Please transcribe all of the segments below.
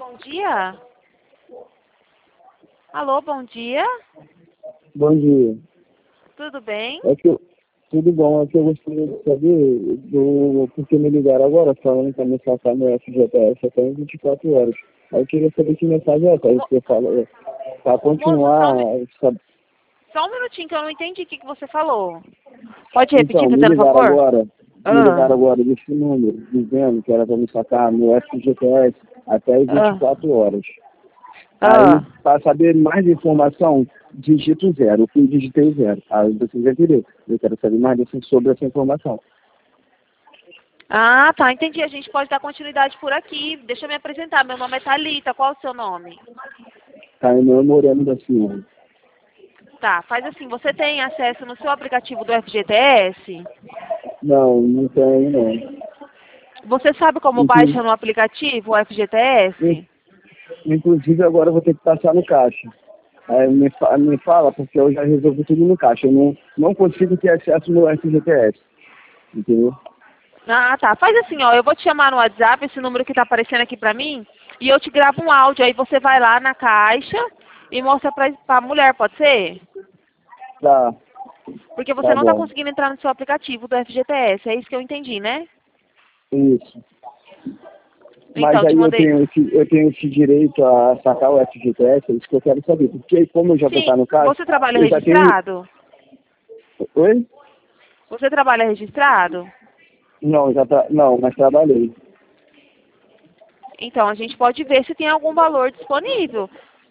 bom dia. Alô, bom dia. Bom dia. Tudo bem? Tudo bom, é que eu gostaria de saber porque me ligaram agora falando que a minha sacar no FGTS até em 24 horas. Aí eu queria saber que mensagem é essa, aí você fala, para continuar, sabe? Só um minutinho que eu não entendi o que você falou. Pode repetir, Então, fazendo favor? me ligaram agora desse número, dizendo que era para me sacar no FGTS até as 24 horas. Aí, para saber mais informação, digito 0. Eu fui digitei 0. Aí você já virei. Eu quero saber mais sobre essa informação. Ah, tá, entendi. A gente pode dar continuidade por aqui. Deixa eu me apresentar. Meu nome é Thalita. Qual é o seu nome? Caio Moreno da Silva. Tá, faz assim. Você tem acesso no seu aplicativo do FGTS? Não tenho, não. Você sabe como baixa no aplicativo o FGTS? Inclusive, agora eu vou ter que passar no caixa. Aí me fala, porque eu já resolvi tudo no caixa. Eu não consigo ter acesso no FGTS. Entendeu? Ah, tá. Faz assim, ó. Eu vou te chamar no WhatsApp, esse número que tá aparecendo aqui pra mim, e eu te gravo um áudio. Aí você vai lá na caixa e mostra pra mulher, pode ser? Tá. Porque você não tá conseguindo entrar no seu aplicativo do FGTS. É isso que eu entendi, né? Isso. Mas Então, te aí mandei. eu tenho esse direito a sacar o FGTS, é isso que eu quero saber. Porque como eu já vou Sim. estar no caixa, Você trabalha eu já tenho... registrado? Oi? Você trabalha registrado? Não, mas trabalhei. Então, a gente pode ver se tem algum valor disponível.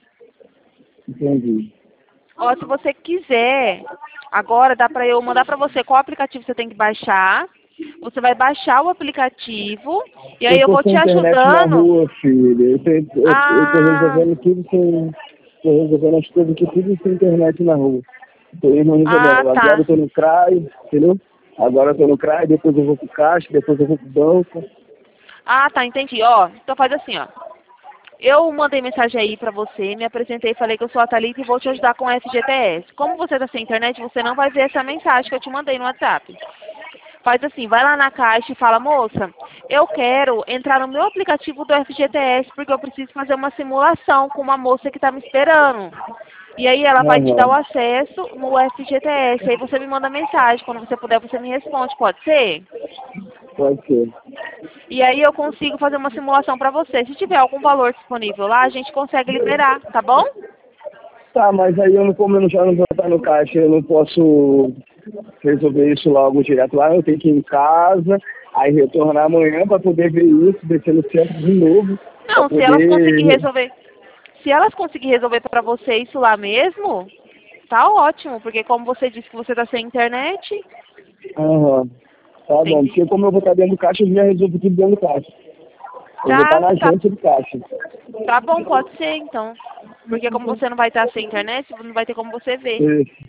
Entendi. Ó, se você quiser, agora dá pra eu mandar pra você qual aplicativo você tem que baixar. Você vai baixar o aplicativo e aí eu tô vou te sem internet na ajudando. rua, filho. Eu tô Ah, resolvendo tudo sem... Tô resolvendo as coisas aqui tudo sem internet na rua. Tô indo resolvendo. Agora tá. eu tô no CRAI, entendeu? Agora eu tô no CRAI, depois eu vou pro caixa, depois eu vou pro banco. Ah, tá, entendi. Ó, então faz assim, ó. Eu mandei mensagem aí pra você, me apresentei, falei que eu sou a Thalita e vou te ajudar com o FGTS. Como você tá sem internet, você não vai ver essa mensagem que eu te mandei no WhatsApp. Faz assim, vai lá na caixa e fala, moça, eu quero entrar no meu aplicativo do FGTS porque eu preciso fazer uma simulação com uma moça que tá me esperando. E aí ela vai te dar o Aham. acesso no FGTS. Aí você me manda mensagem. Quando você puder, você me responde. Pode ser? Pode ser. E aí eu consigo fazer uma simulação para você. Se tiver algum valor disponível lá, a gente consegue liberar, tá bom? Tá, mas aí como eu já não vou estar no caixa, eu não posso resolver isso logo direto lá, eu tenho que ir em casa, aí retornar amanhã para poder ver isso, descer no centro de novo, para Não, se elas conseguirem poder... resolver, se elas conseguirem resolver para você isso lá mesmo, tá ótimo, porque como você disse que você tá sem internet, Aham. Tá bom, entendi. porque como eu vou estar dentro do caixa, eu já resolvo tudo dentro do caixa. Eu vou estar Tá, na tá, agência do caixa. tá bom, pode ser então. Porque como você não vai estar sem internet, não vai ter como você ver. Isso,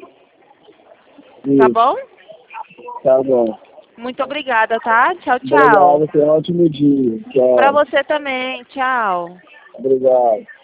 Tá isso. bom? Tá bom. Muito obrigada, tá? Tchau, tchau. Obrigado, tenha um ótimo dia. Pra Tchau. você também. Tchau. Obrigado.